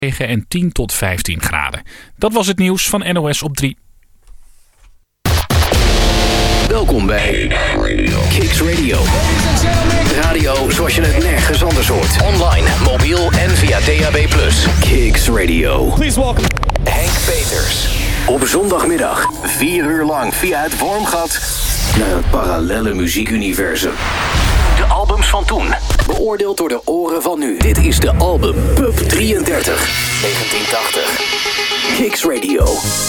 en 10 tot 15 graden. Dat was het nieuws van NOS op 3. Welkom bij Kicks Radio. Radio zoals je het nergens anders hoort. Online, mobiel en via DAB+. Kicks Radio. Please welcome Henk Peters. Op zondagmiddag 4 uur lang via het Wormgat naar het parallelle muziekuniversum. De albums van toen. Beoordeeld door de oren van nu. Dit is de album Pub 33. 1980. Kicks Radio.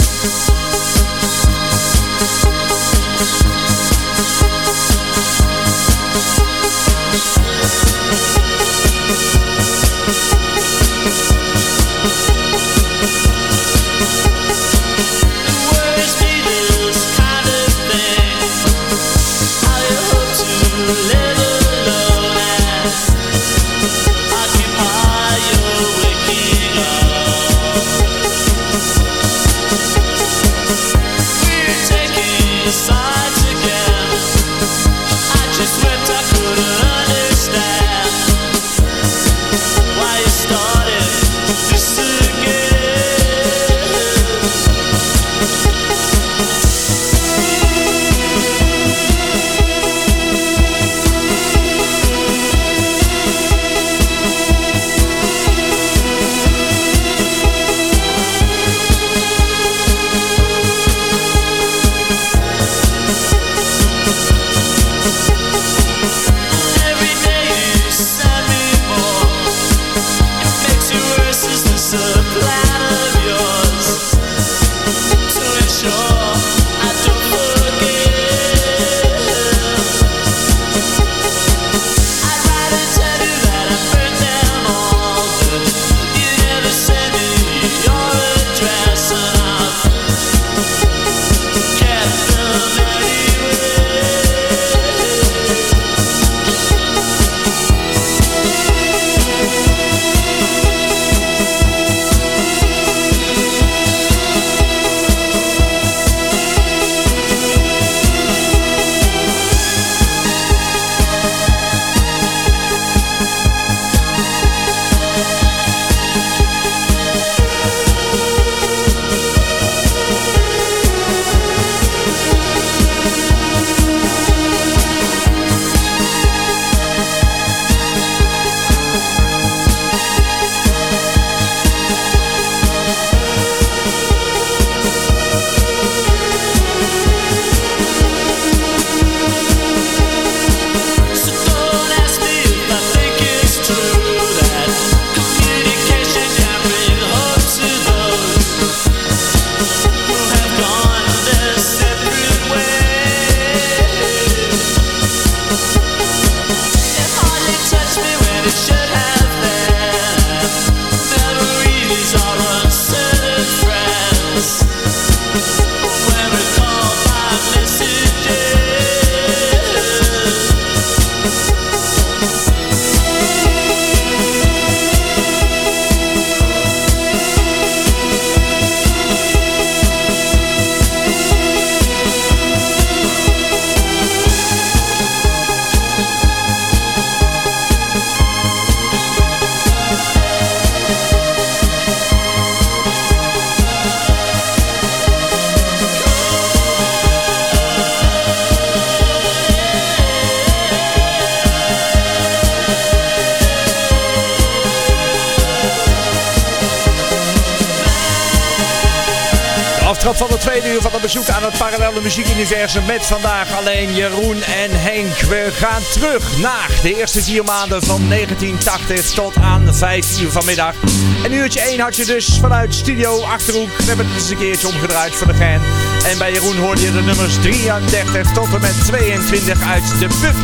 Aftrap van de tweede uur van het bezoek aan het parallelle muziekuniversum met vandaag alleen Jeroen en Henk. We gaan terug naar de eerste 4 maanden van 1980 tot aan 5 uur vanmiddag. En uurtje 1 had je dus vanuit Studio Achterhoek. We hebben het eens een keertje omgedraaid voor de gen. En bij Jeroen hoorde je de nummers 33 tot en met 22 uit de Pub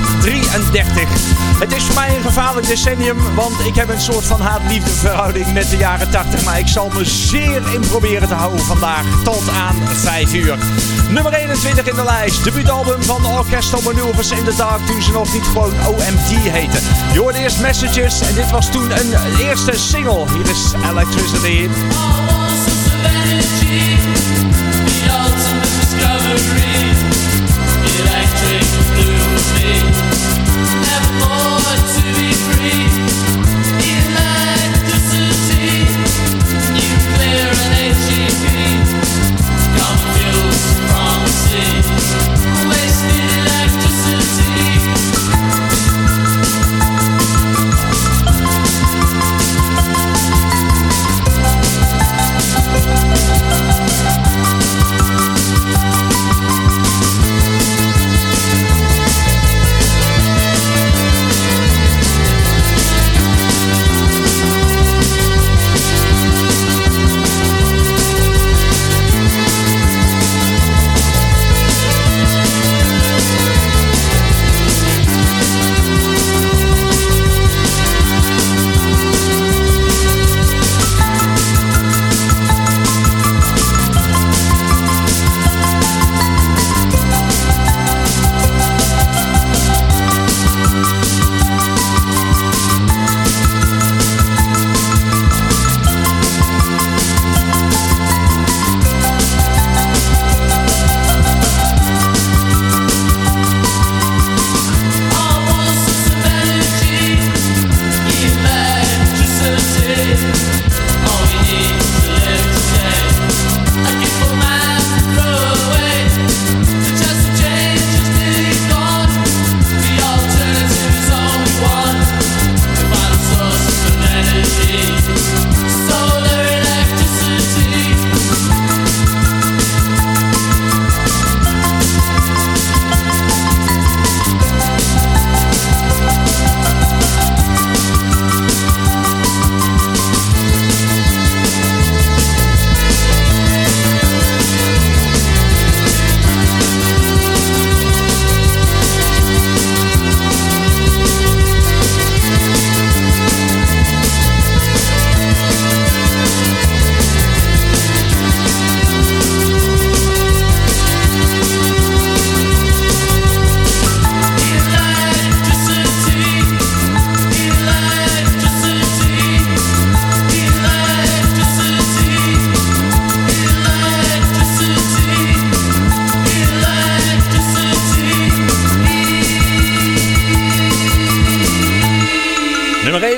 33. Het is voor mij een gevaarlijk decennium, want ik heb een soort van haat-liefde verhouding met de jaren 80. Maar ik zal me zeer in proberen te houden vandaag tot aan 5 uur. Nummer 21 in de lijst. Debuutalbum van Orchestral Maneuvers in the Dark toen ze nog niet gewoon OMD heette. Je hoorde eerst Messages en dit was toen een eerste single. Hier is Electricity. Electric blue me, never more to be free. Electricity.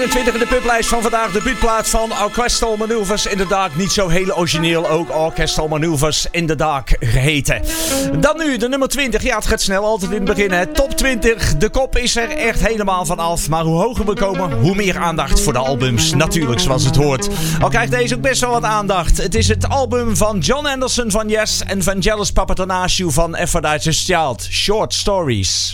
23 in de publijst van vandaag. De buurtplaat van Orchestral Manoeuvres in the Dark. Niet zo heel origineel, ook Orchestral Manoeuvres in the Dark geheten. Dan nu de nummer 20. Ja, het gaat snel, altijd in het begin. Hè. Top 20. De kop is er echt helemaal vanaf. Maar hoe hoger we komen, hoe meer aandacht voor de albums. Natuurlijk, zoals het hoort. Al krijgt deze ook best wel wat aandacht. Het is het album van John Anderson van Yes en Vangelis Papathanassiou van Aphrodite's Child. Short Stories.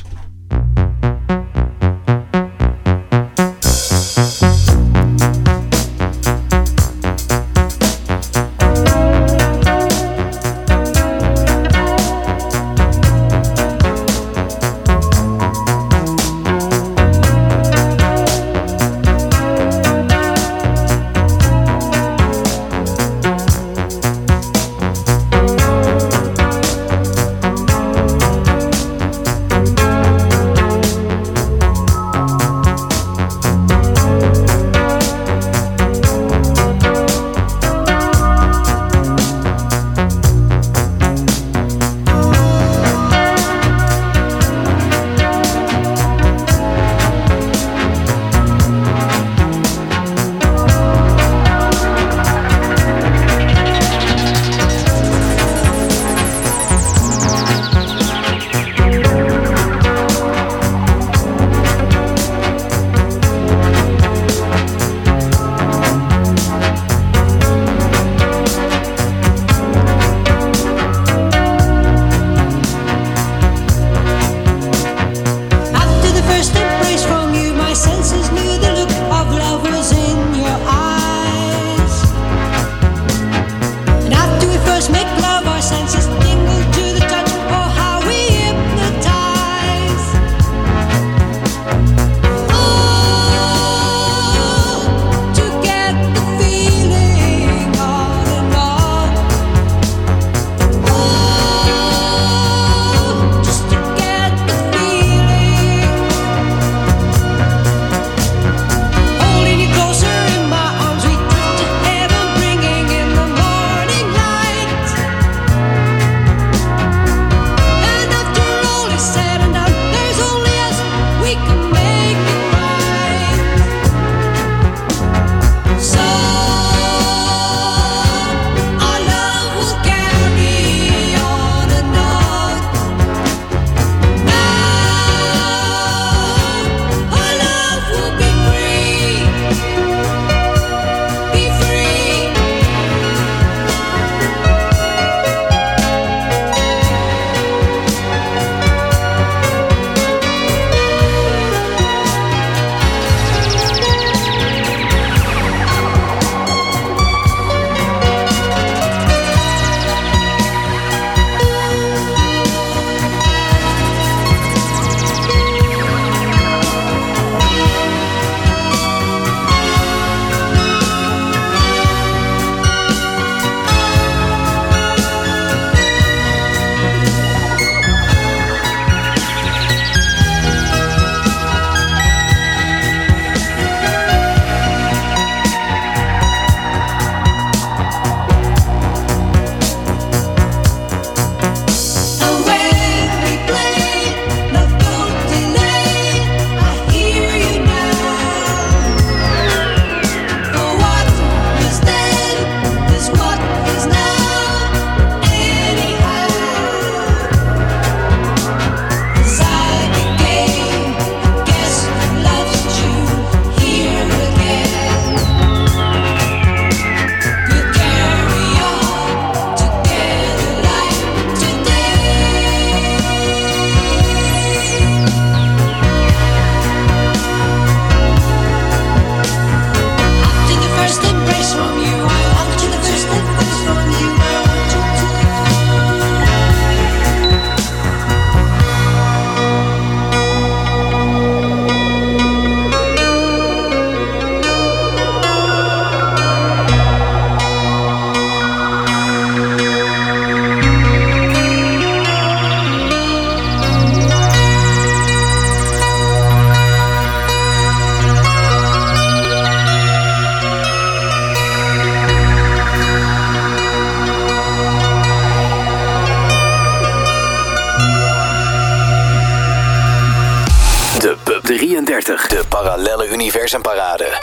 De Parallelle Universum Parade.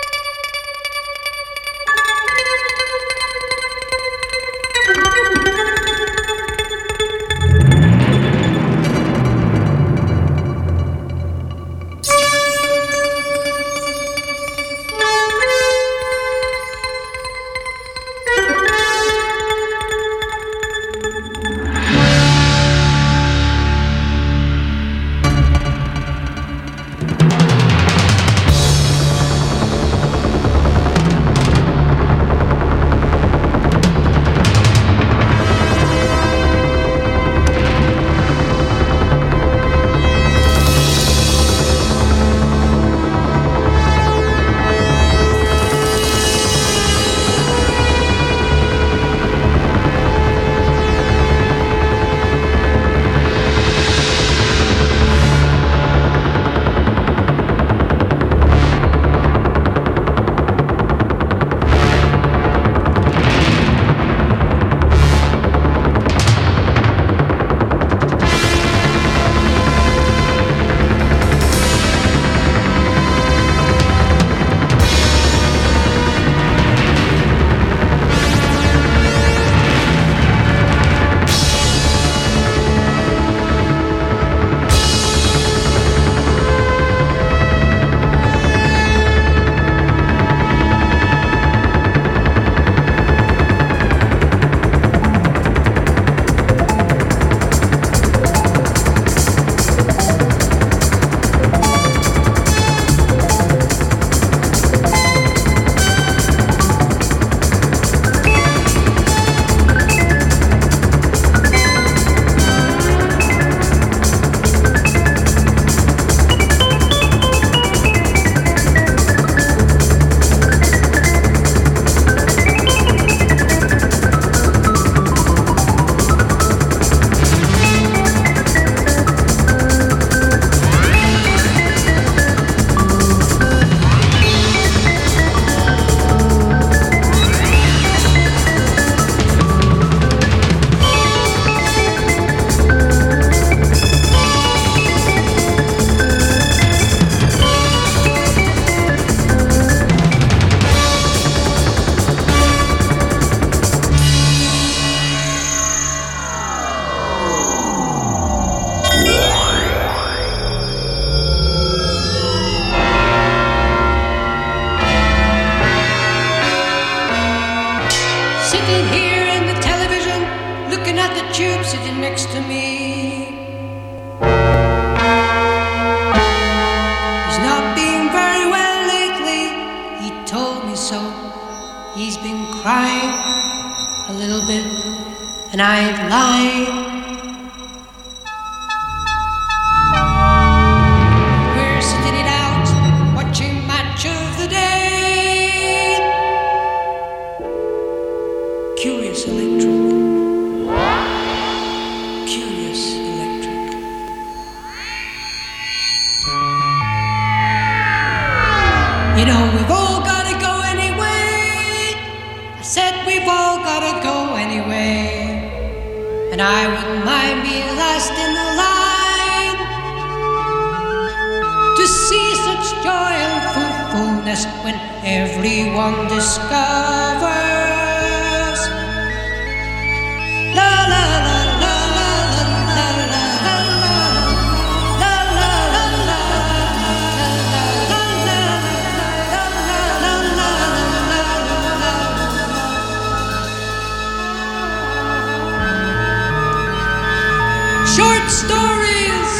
Short stories.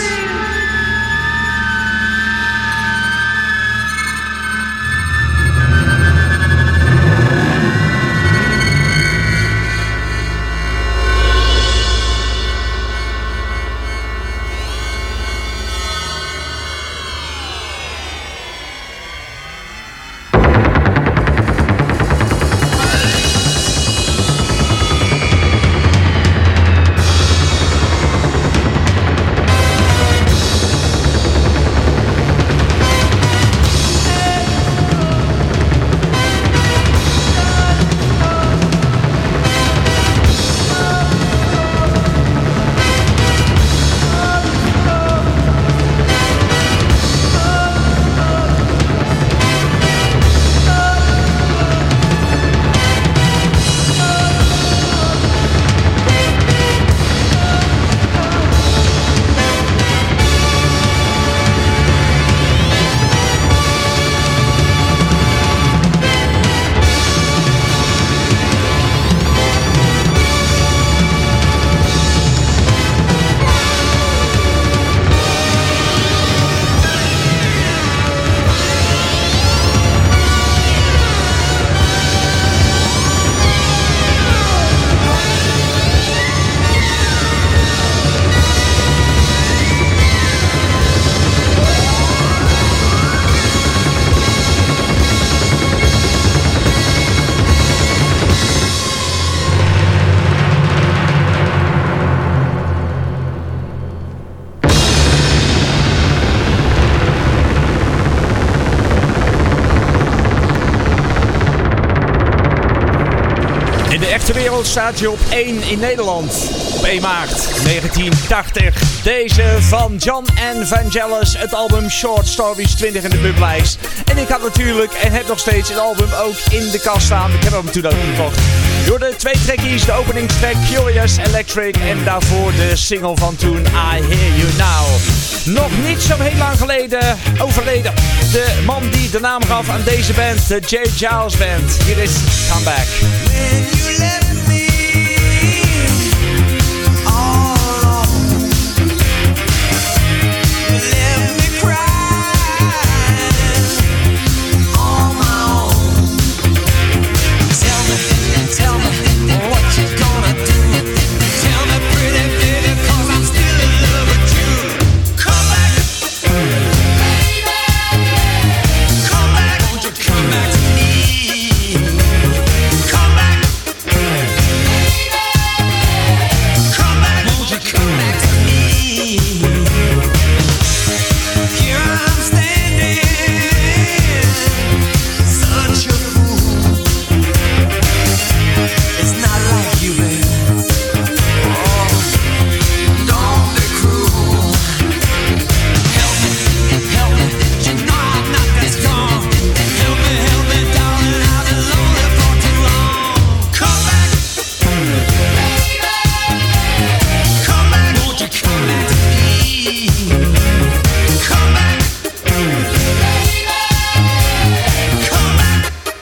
In de echte wereld staat je op 1 in Nederland. Op 1 maart 1980. Deze van John and Vangelis. Het album Short Stories 20 in de bublijst. En ik had natuurlijk en heb nog steeds het album ook in de kast staan. Ik heb hem toen ook gekocht. Door de 2 trackies. De openingstrack Curious Electric. En daarvoor de single van toen I Hear You Now. Nog niet zo heel lang geleden overleden. De man die de naam gaf aan deze band. De J. Giles Band. Hier is Come Back. When you left me all alone, you left me crying on my own. Tell me what you gonna do. Tell me pretty baby, 'cause I'm still in love with you. Come back, baby. Come back, won't you come back to me? Come back, baby. Come back, won't you come back to me? Here I'm standing, such a fool. It's not like you, baby. Oh, don't be cruel. Help me, you know I'm not that strong. Help me, darling, I've been lonely for too long. Come back, baby. Come back, won't you come back to me? Come back, baby. Come back.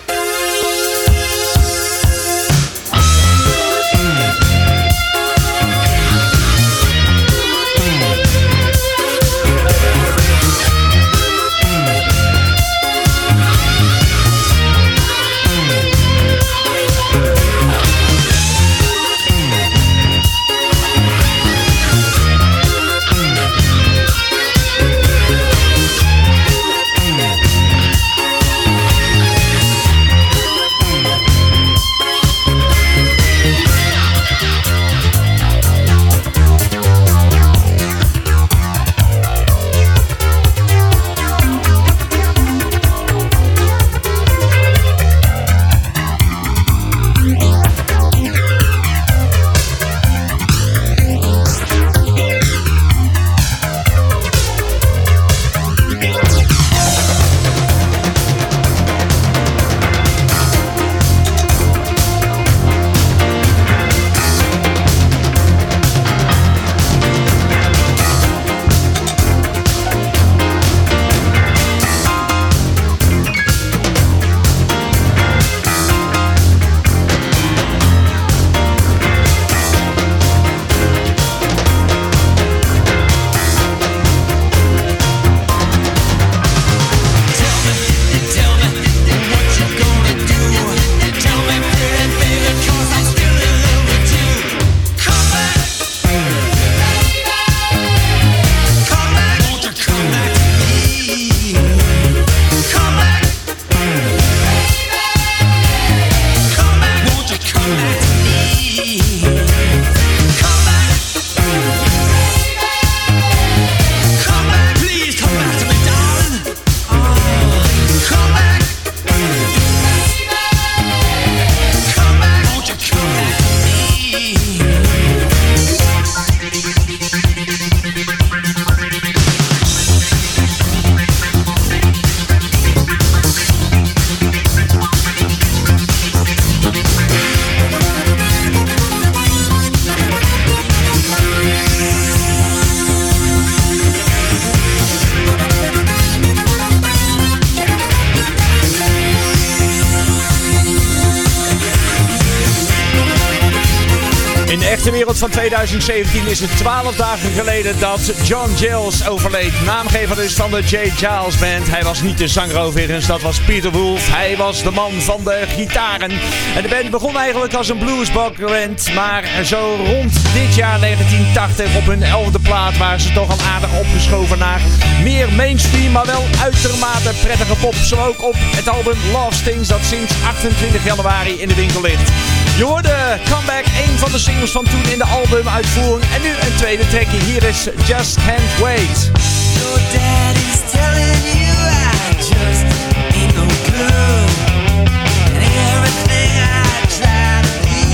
De wereld van 2017 is het 12 dagen geleden dat John Giles overleed. Naamgever dus van de J. Giles Band. Hij was niet de zanger overigens, dat was Peter Wolf. Hij was de man van de gitaren. En de band begon eigenlijk als een bluesband. Maar zo rond dit jaar 1980 op hun 11e plaat waren ze toch al aardig opgeschoven naar meer mainstream, maar wel uitermate prettige pop. Zo ook op het album Love Stings dat sinds 28 januari in de winkel ligt. Je hoorde Comeback, een van de singles van toen in de albumuitvoering. En nu een tweede trackje. Hier is Just Can't Wait. Your daddy's telling you I just ain't no good. And everything I try to be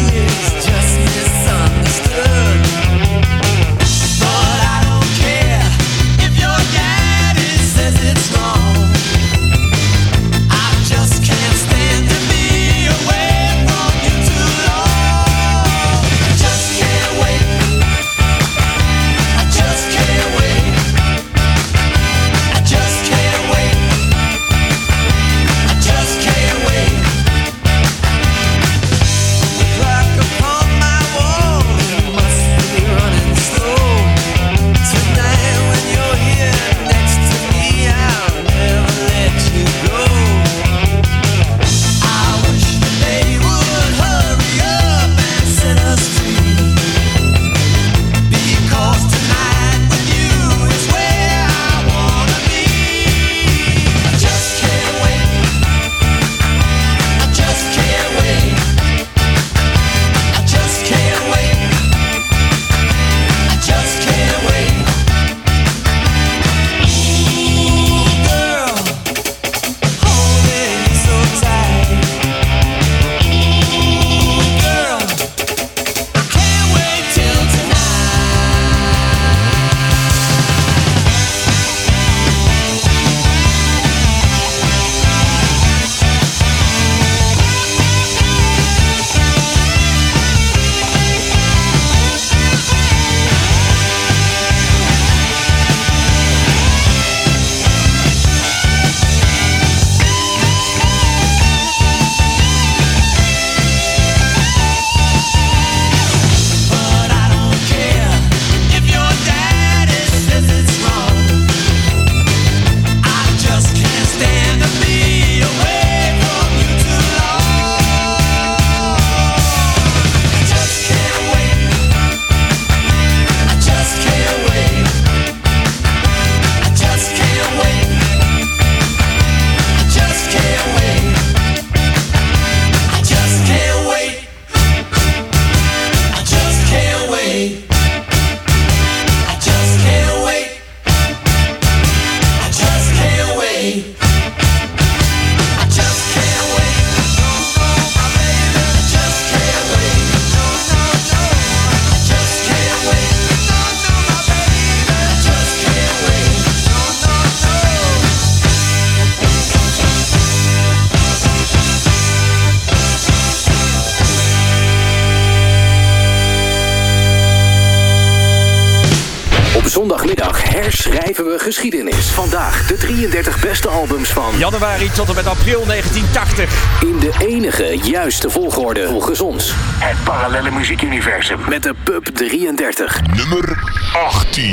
zondagmiddag herschrijven we geschiedenis. Vandaag de 33 beste albums van januari tot en met april 1980. In de enige juiste volgorde volgens ons. Het parallelle muziekuniversum met de Pub 33. Nummer 18.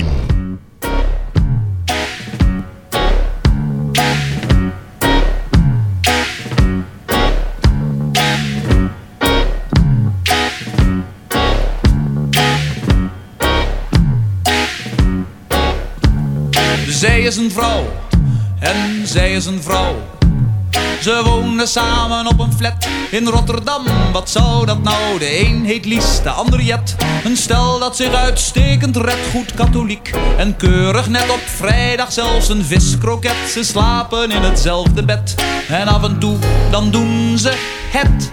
Zij is een vrouw en zij is een vrouw. Ze woonden samen op een flat in Rotterdam. Wat zou dat nou? De een heet Lies, de ander Jet. Een stel dat zich uitstekend redt, goed katholiek en keurig net op vrijdag zelfs een viskroket. Ze slapen in hetzelfde bed en af en toe dan doen ze het.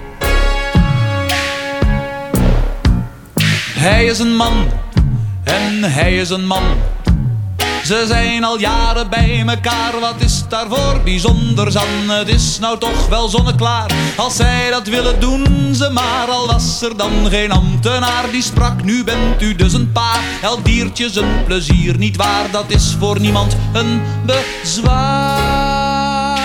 Hij is een man en hij is een man. Ze zijn al jaren bij mekaar, wat is daarvoor bijzonders aan? Het is nou toch wel zonneklaar, als zij dat willen doen ze maar. Al was er dan geen ambtenaar die sprak, nu bent u dus een paar. Elk diertje zijn plezier niet waar, dat is voor niemand een bezwaar.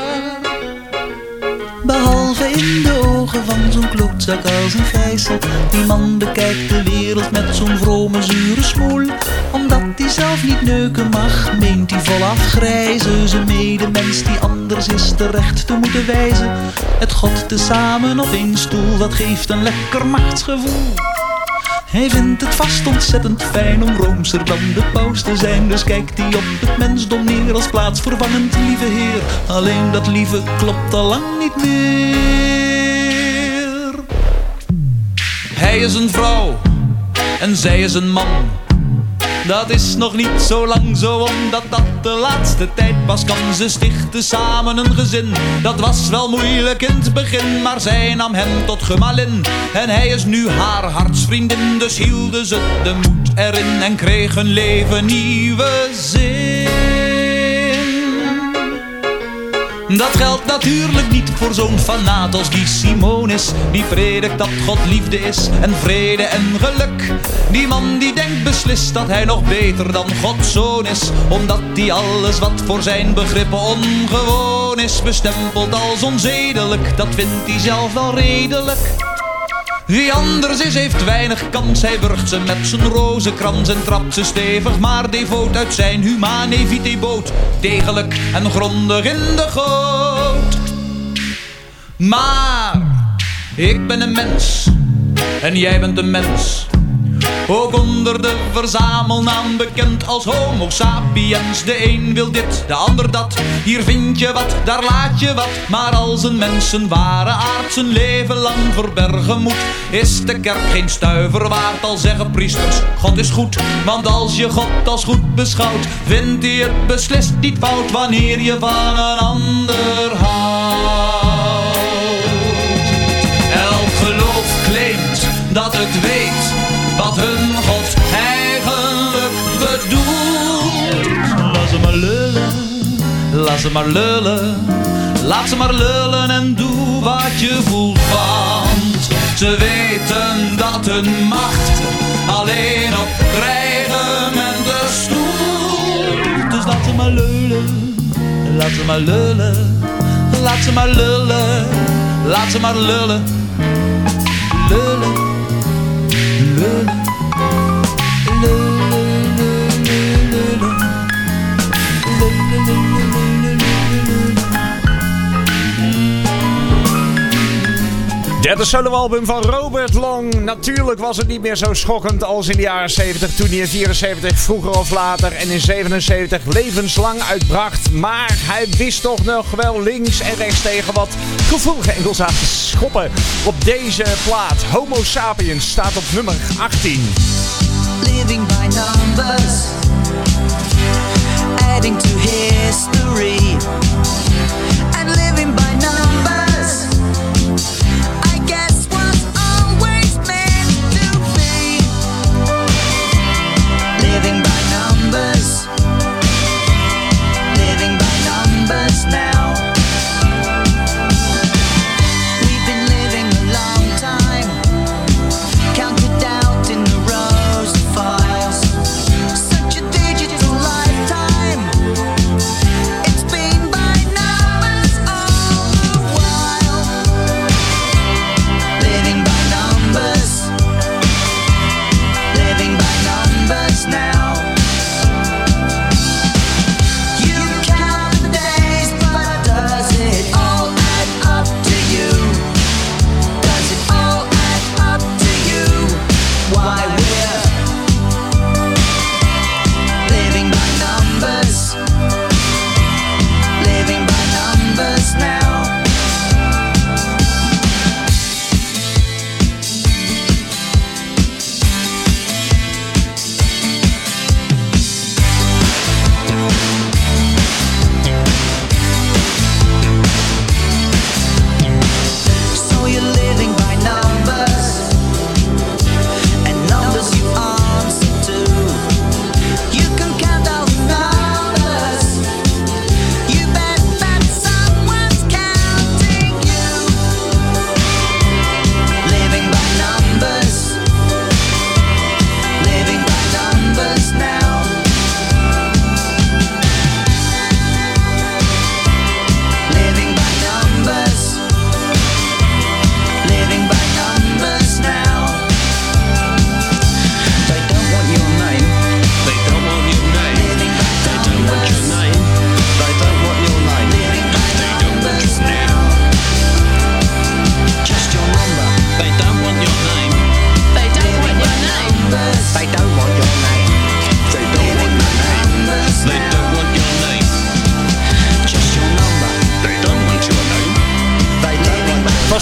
Behalve in de ogen van zo'n klootzak als een Gijssel. Die man bekijkt de wereld met zo'n vrome zure smoel. Omdat hij zelf niet neuken mag, meent hij volaf grijzen. Zijn medemens die anders is terecht te moeten wijzen. Het God tezamen op één stoel, dat geeft een lekker machtsgevoel. Hij vindt het vast ontzettend fijn om roomser dan de paus te zijn. Dus kijkt hij op het mensdom neer als plaatsvervangend lieve heer. Alleen dat lieve klopt al lang niet meer. Hij is een vrouw en zij is een man. Dat is nog niet zo lang zo, omdat dat de laatste tijd pas kan. Ze stichten samen een gezin, dat was wel moeilijk in het begin. Maar zij nam hem tot gemalin en hij is nu haar hartsvriendin. Dus hielden ze de moed erin en kreeg hun leven nieuwe zin. Dat geldt natuurlijk niet voor zo'n fanaat als die Simonis. Die predikt dat God liefde is en vrede en geluk. Die man die denkt beslist dat hij nog beter dan Gods zoon is. Omdat hij alles wat voor zijn begrippen ongewoon is bestempelt als onzedelijk. Dat vindt hij zelf wel redelijk. Wie anders is heeft weinig kans. Hij burgt ze met zijn rozenkrans en trapt ze stevig maar devoot uit zijn humane vitae-boot. Degelijk en grondig in de goot. Maar ik ben een mens en jij bent een mens. Ook onder de verzamelnaam bekend als homo sapiens. De een wil dit, de ander dat. Hier vind je wat, daar laat je wat. Maar als een mens zijn ware aard zijn leven lang verbergen moet, is de kerk geen stuiver waard. Al zeggen priesters, God is goed. Want als je God als goed beschouwt, vindt hij het beslist niet fout wanneer je van een ander houdt. Elk geloof claimt dat het weet wat hun God eigenlijk bedoelt. Laat ze maar lullen, laat ze maar lullen. Laat ze maar lullen en doe wat je voelt. Want ze weten dat hun macht alleen op krijgen en de stoel. Dus laat ze maar lullen, laat ze maar lullen. Laat ze maar lullen, laat ze maar lullen. Lullen. Derde soloalbum van Robert Long. Natuurlijk was het niet meer zo schokkend als in de jaren 70, toen hij in 74 vroeger of later en in 77 levenslang uitbracht. Maar hij wist toch nog wel links en rechts tegen wat gevoelige Engels aan te schoppen. Op deze plaat, Homo Sapiens, staat op nummer 18. Living by numbers, adding to history, and living by numbers. Such a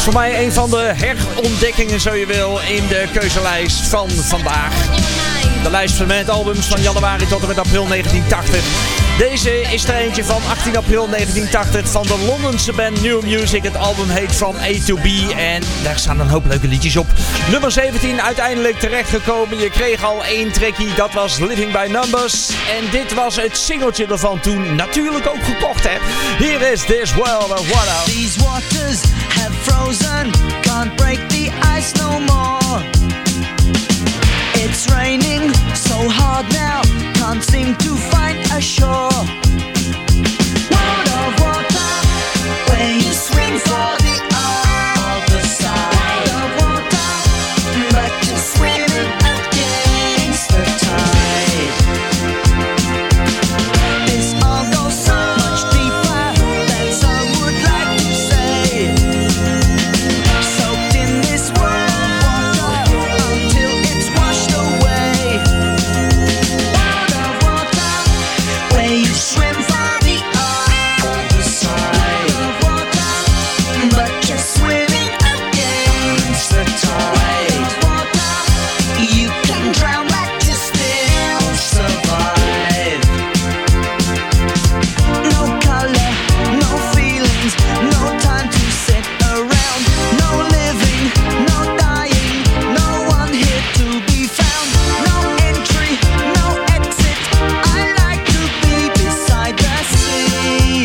was voor mij een van de herontdekkingen, zo je wil, in de keuzelijst van vandaag. De lijst van met albums van januari tot en met april 1980. Deze is er eentje van 18 april 1980 van de Londense band New Music. Het album heet From A to B en daar staan een hoop leuke liedjes op. Nummer 17 uiteindelijk terechtgekomen. Je kreeg al 1 trackie, dat was Living by Numbers. En dit was het singeltje ervan toen natuurlijk ook gekocht, hè. Hier is This World of Water. These waters have frozen, can't break the ice no more. It's raining so hard now, can't seem to find a shore. World of water, where you swim for the other side of water, but you're swimming against the tide. This all goes so much deeper than some would like to say. Soaked in this world of water until it's washed away. World of water, where you swim for the other side of water, but you're swimming against the tide. Water, you can drown but you still survive. No color, no feelings, no time to sit around. No living, no dying, no one here to be found. No entry, no exit. I like to be beside the sea.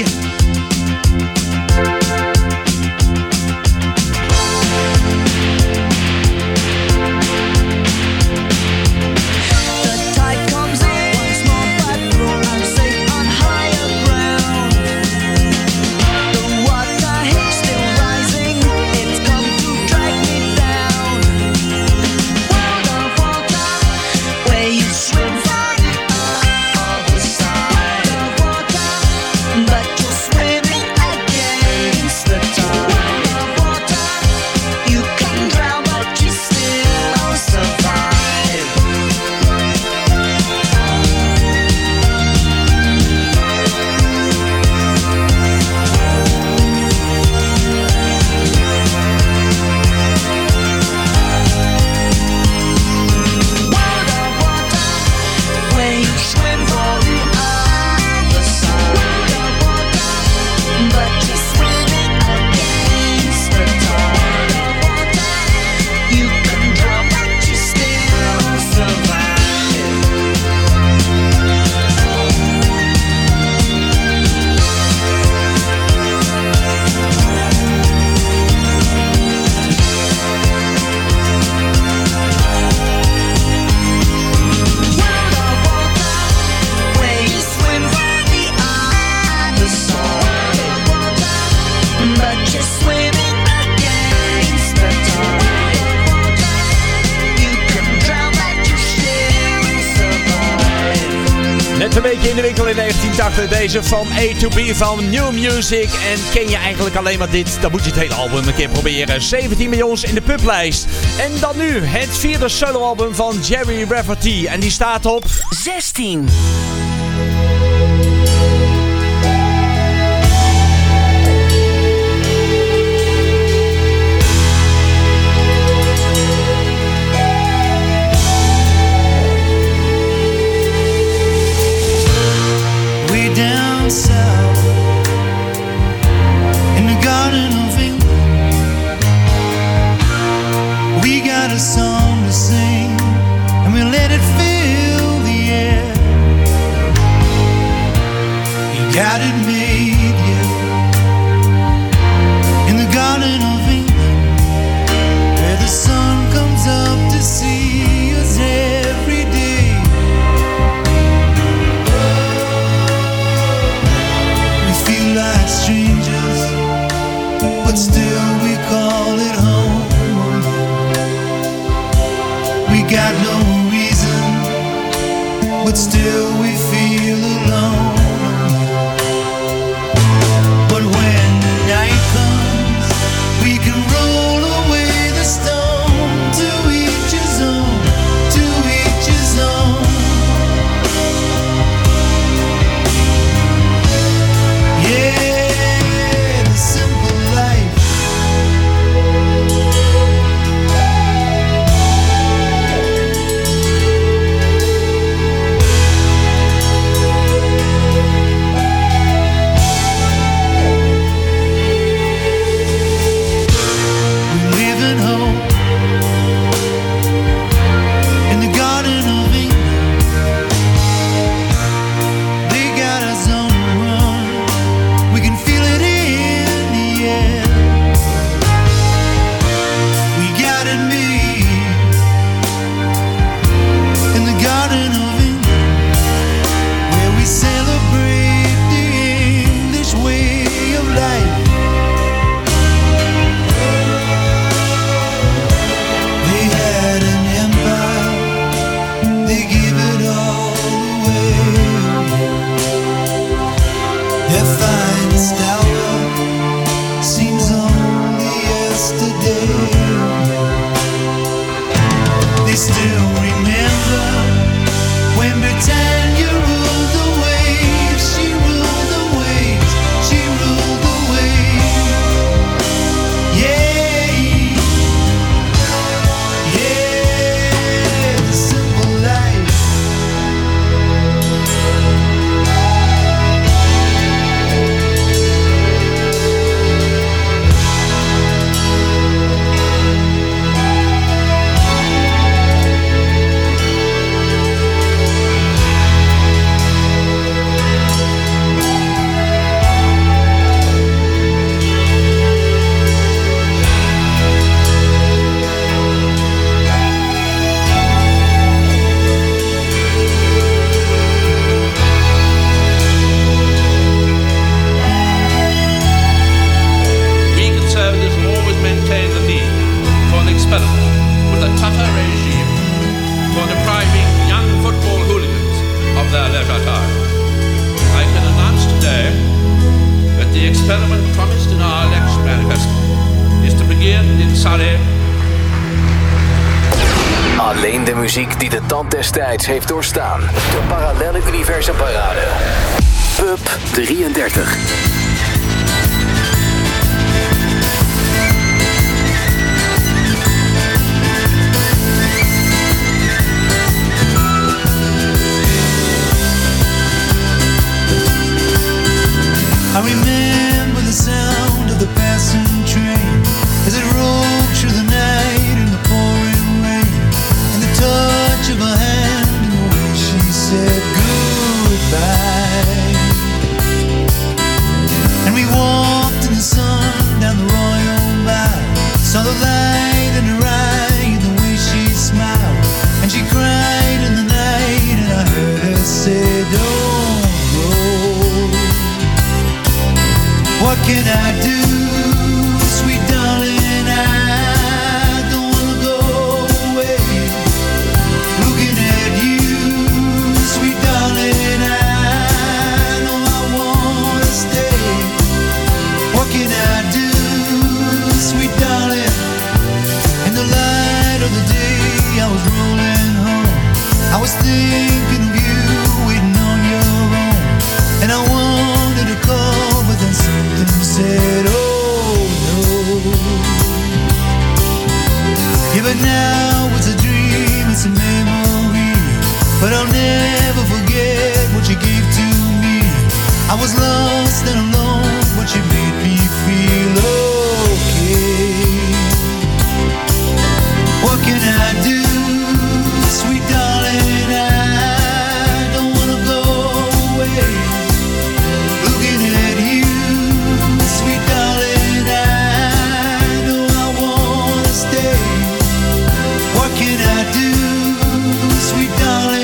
The tide comes in once more, but I'm safe on higher ground. The water still rising, it's come to drag me down. World of water, where you swim for the other side of water, but you're swimming against the tide. World of water, you can drown but you still survive. World of water, where you swim for the other side of water, but you're swimming against the tide of water. You can drown but you still survive. World of water, where you swim for the other side of water, but you're swimming against the tide of water. You can drown but you still survive. Net een beetje in de winkel in 1980. Deze van A to B van New Music. En ken je eigenlijk alleen maar dit? Dan moet je het hele album een keer proberen. 17 miljoens in de publijst. En dan nu het 4e soloalbum van Jerry Rafferty. En die staat op 16. Way down south in the Garden of England, we got a song to sing and we let it fill the air. You got it made, yeah, in the Garden of England, where the sun comes up to see us every day. Like strangers, but still we call it home. We got no reason, but still we feel alone. But when the night comes, we can roll away the stone. To each his own, to each his own. Yeah, the simple life still remember when Britannia ruled the waves. She ruled the waves. She ruled the waves. Yeah, yeah, the simple life. We conservatives have always maintained the need for an experiment with a tougher regime for depriving young football hooligans of their leisure time. I can announce today that the experiment promised in our election manifesto is to begin in Surrey. Alleen de muziek die de tand des tijds heeft doorstaan. De Parallelle Universum Parade. Pub 33. I remember the sound of the passing train as it rolled through the night in the pouring rain, and the touch of her hand and the way she said goodbye. And we walked in the sun down the Royal Mile, saw the light in her eye and the way she smiled, and she cried in the night, and I heard her say, don't go. What can I do, sweet darling? I don't wanna go away. Looking at you, sweet darling, I know I wanna stay. What can I do, sweet darling? In the light of the day, I was rolling home. I was thinking of you, waiting on your own, and I wanted to call, but then something said, oh no. Yeah, but now it's a dream, it's a memory, but I'll never forget what you gave to me. I was lost and alone, but you made me feel okay. What can I do, sweet darling? I don't wanna go away. Looking at you, sweet darling, I know I wanna stay. What can I do, sweet darling?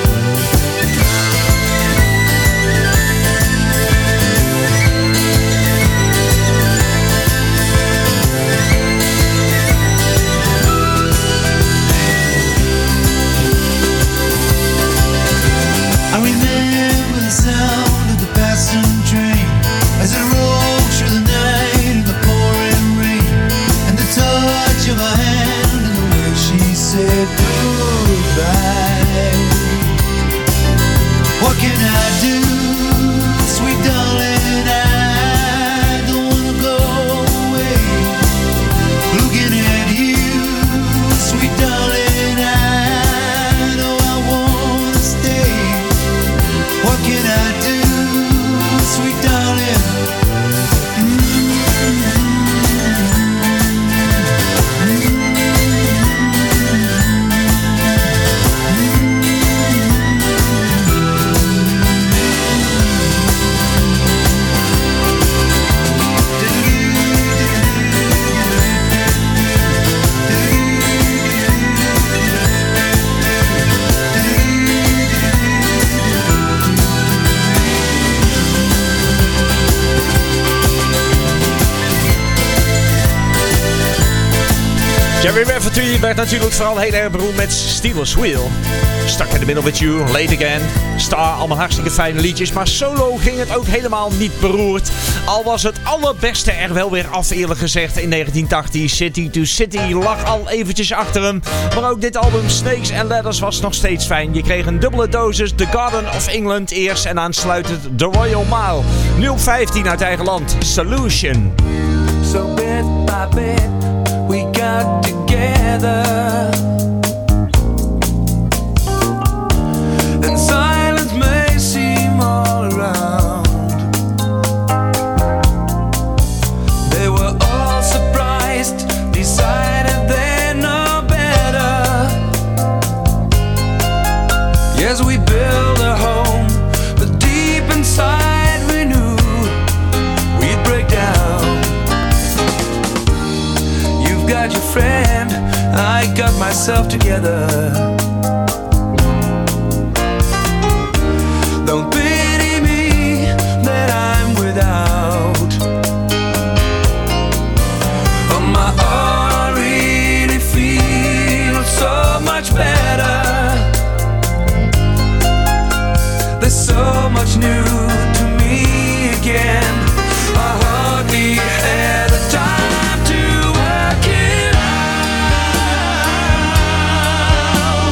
I remember the sound of the passing train as it rolled through the night in the pouring rain, and the touch of her hand and the way she said goodbye. What can I do, sweet darling? I don't wanna go away. Looking at you, sweet darling, I know I wanna stay. What can I do, sweet darling? Jerry Rafferty werd natuurlijk vooral heel erg beroemd met Steelers Wheel. Stuck in the Middle with You, Late Again, Star, allemaal hartstikke fijne liedjes. Maar solo ging het ook helemaal niet beroerd. Al was het allerbeste er wel weer af, eerlijk gezegd, in 1980. City to City lag al eventjes achter hem. Maar ook dit album Snakes and Ladders was nog steeds fijn. Je kreeg een dubbele dosis The Garden of England eerst en aansluitend The Royal Mile. Nu op 15 uit eigen land, Solution. So bit by bit, we got together, and silence may seem all around. They were all surprised, decided they know better. Yes, we built a home, but deep inside we knew we'd break down. Got your friend, I got myself together. Don't pity me that I'm without. On my own, I really feel so much better. There's so much new to me again. I hardly had the time to work it out.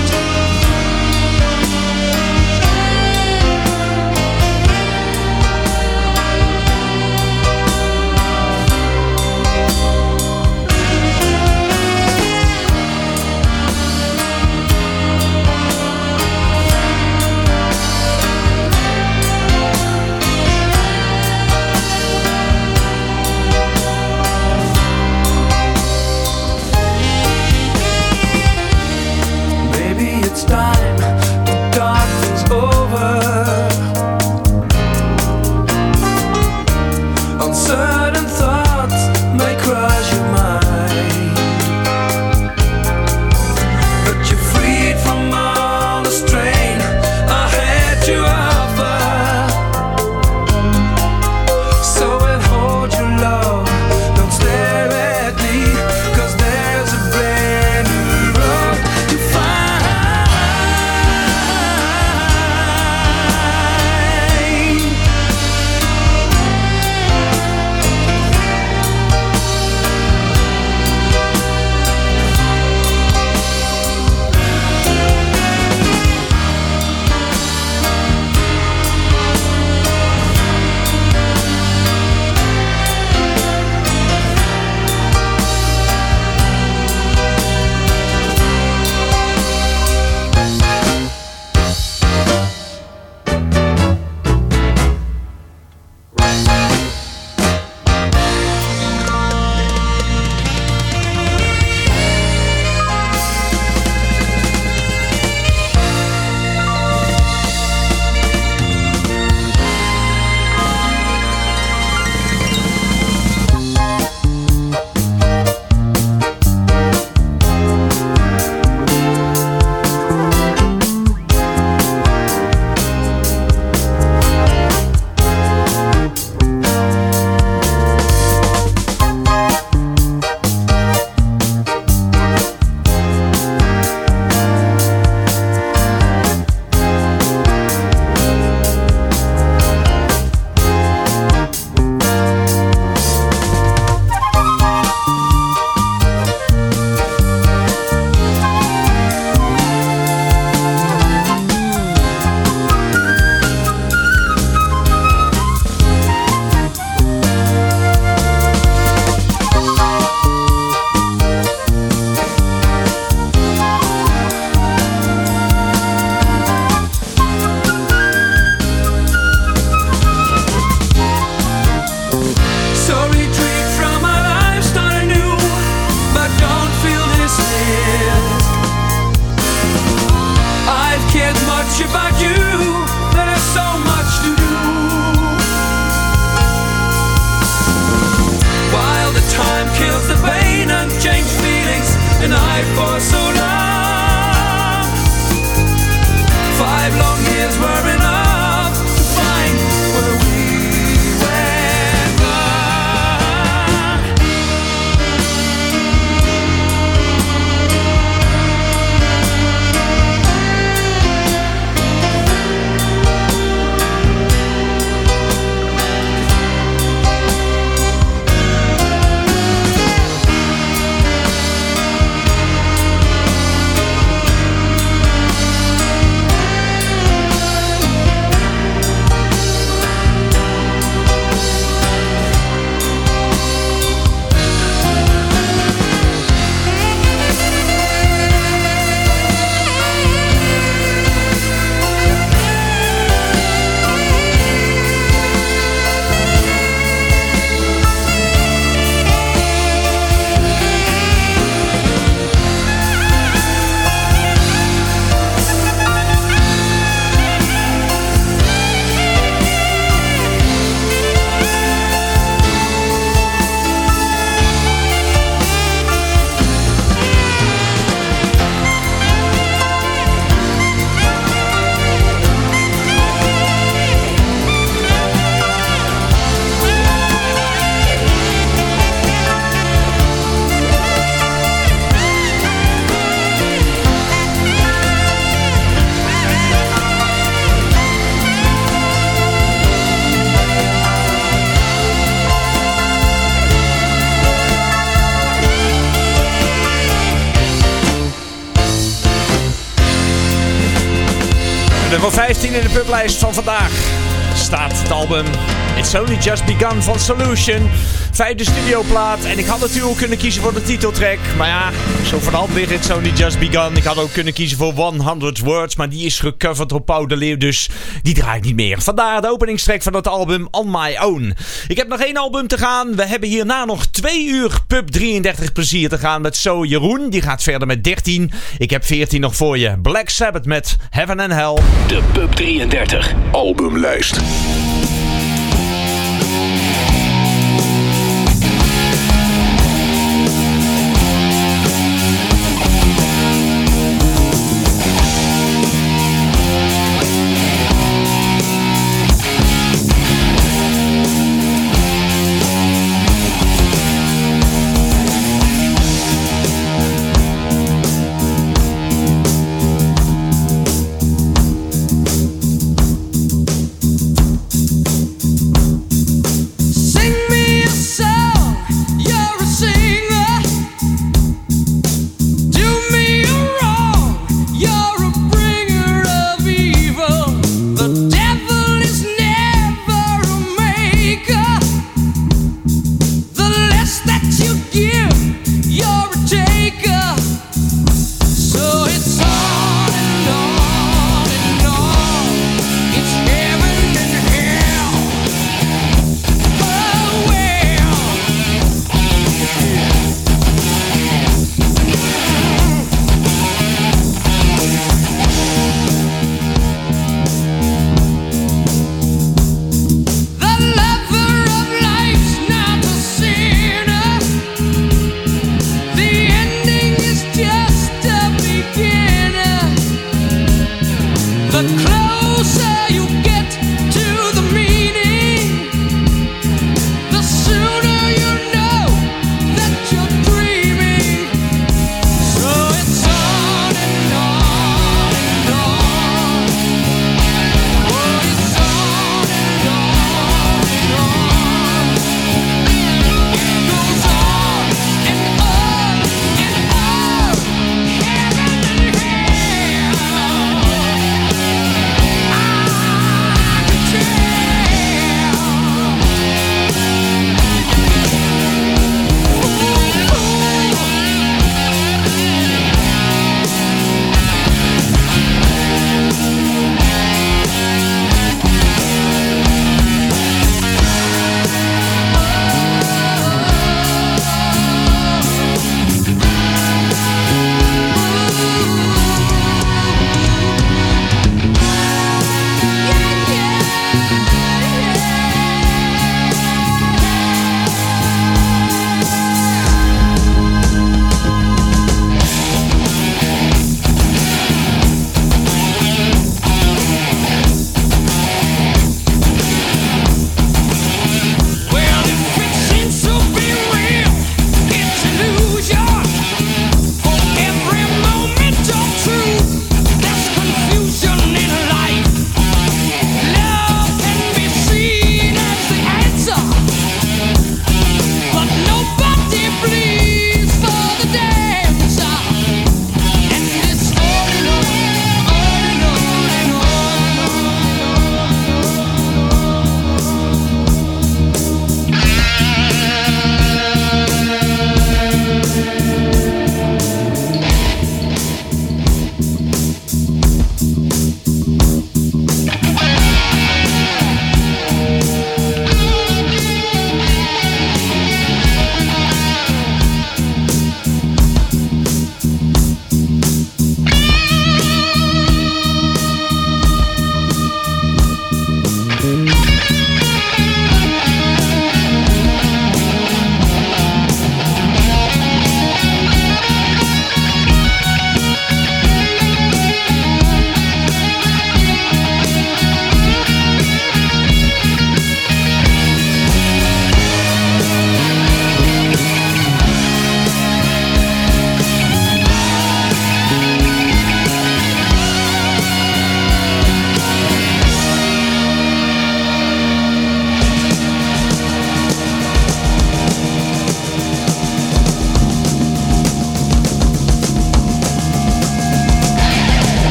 nummer 15 in de publijst van vandaag staat het album It's Only Just Begun van Solution. 5e studioplaat. En ik had natuurlijk kunnen kiezen voor de titeltrack. Maar ja, zo van de hand ligt It's Only Just Begun. Ik had ook kunnen kiezen voor 100 Words. Maar die is gecoverd door Paul de Leeuw. Dus die draai ik niet meer. Vandaar de openingstrack van het album On My Own. Ik heb nog 1 album te gaan. We hebben hierna nog 2 uur Pub 33 plezier te gaan met Zo Jeroen. Die gaat verder met 13. Ik heb 14 nog voor je. Black Sabbath met Heaven and Hell. De Pub 33 albumlijst.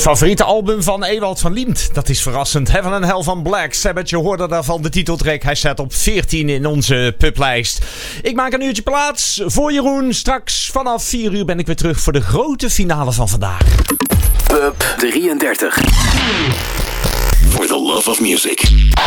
favoriete album van Ewald van Liemt. Dat is verrassend. Heaven and Hell van Black Sabbath. Je hoorde daarvan de titeltrack. Hij staat op 14 in onze publijst. Ik maak een uurtje plaats voor Jeroen. Straks vanaf 4 uur ben ik weer terug voor de grote finale van vandaag. Pub 33. For the love of music.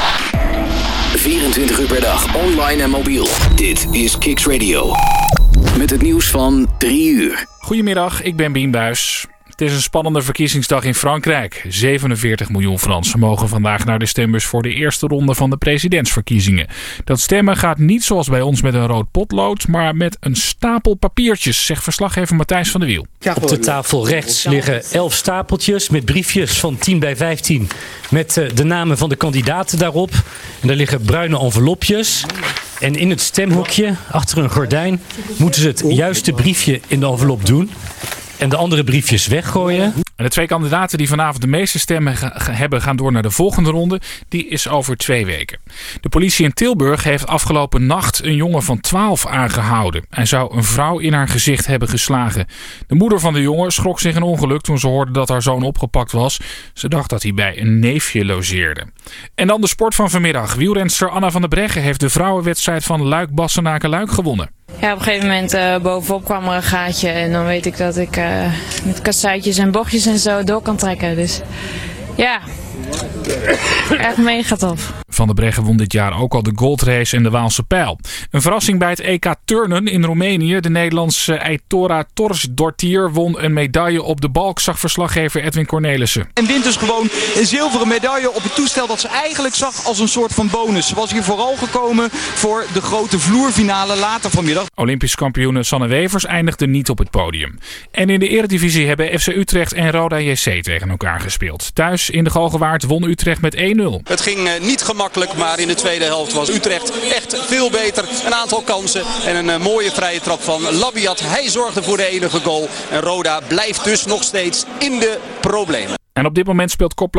24 uur per dag, online en mobiel. Dit is Kicks Radio. Met het nieuws van 3 uur. Goedemiddag, ik ben Bien Buijs. Het is een spannende verkiezingsdag in Frankrijk. 47 miljoen Fransen mogen vandaag naar de stembus voor de eerste ronde van de presidentsverkiezingen. Dat stemmen gaat niet zoals bij ons met een rood potlood, maar met een stapel papiertjes, zegt verslaggever Matthijs van der Wiel. Op de tafel rechts liggen 11 stapeltjes met briefjes van 10 bij 15 met de namen van de kandidaten daarop. En daar liggen bruine envelopjes. En in het stemhokje, achter een gordijn, moeten ze het juiste briefje in de envelop doen. En de andere briefjes weggooien. En de 2 kandidaten die vanavond de meeste stemmen hebben gaan door naar de volgende ronde. Die is over 2 weken. De politie in Tilburg heeft afgelopen nacht een jongen van 12 aangehouden. Hij zou een vrouw in haar gezicht hebben geslagen. De moeder van de jongen schrok zich een ongeluk toen ze hoorde dat haar zoon opgepakt was. Ze dacht dat hij bij een neefje logeerde. En dan de sport van vanmiddag. Wielrenster Anna van der Breggen heeft de vrouwenwedstrijd van Luik-Bastenaken-Luik gewonnen. Ja, op een gegeven moment bovenop kwam er een gaatje en dan weet ik dat ik met kasseitjes en bochtjes en zo door kan trekken. Dus ja, echt mega tof. Van der Breggen won dit jaar ook al de goldrace en de Waalse Pijl. Een verrassing bij het EK turnen in Roemenië. De Nederlandse Aitora Torsdottir won een medaille op de balk, zag verslaggever Edwin Cornelissen. En wint dus gewoon een zilveren medaille op het toestel dat ze eigenlijk zag als een soort van bonus. Ze was hier vooral gekomen voor de grote vloerfinale later vanmiddag. Olympisch kampioene Sanne Wevers eindigde niet op het podium. En in de Eredivisie hebben FC Utrecht en Roda JC tegen elkaar gespeeld. Thuis in de Galgenwaard won Utrecht met 1-0. Het ging niet gemakkelijk, maar in de tweede helft was Utrecht echt veel beter. Een aantal kansen en een mooie vrije trap van Labiat. Hij zorgde voor de enige goal. En Roda blijft dus nog steeds in de problemen. En op dit moment speelt koploper